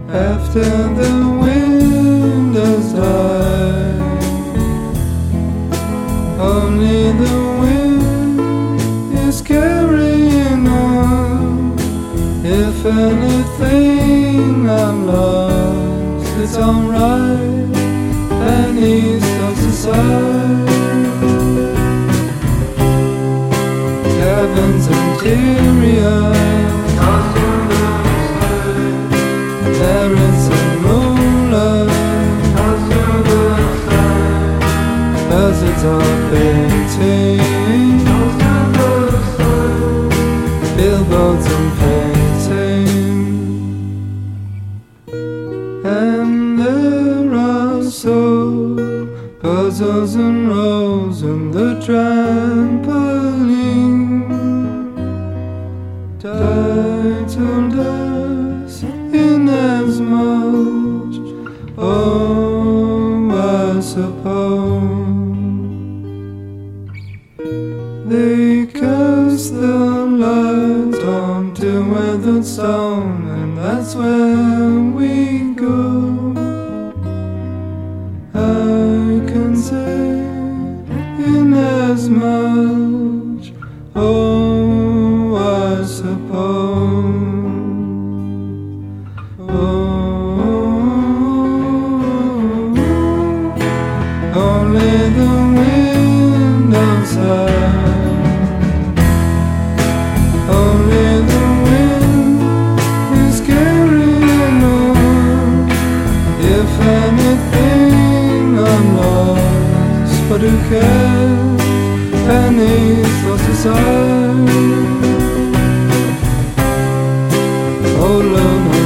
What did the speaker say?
After the wind has died, only the wind is carrying on. If anything I'm lost, it's alright, and he steps aside. Cabins interior, parents and moonlight, buzzards are painting, billboards and painting. And there are so puzzles and rows in the trampoline. Titled us in as much, oh, I suppose they cast the light onto weathered stone, and that's where we go. I can say in as much, oh, I suppose. Only the wind outside, only the wind is carrying on. If anything I'm lost, but who cares? Pennies lost aside. Oh, love.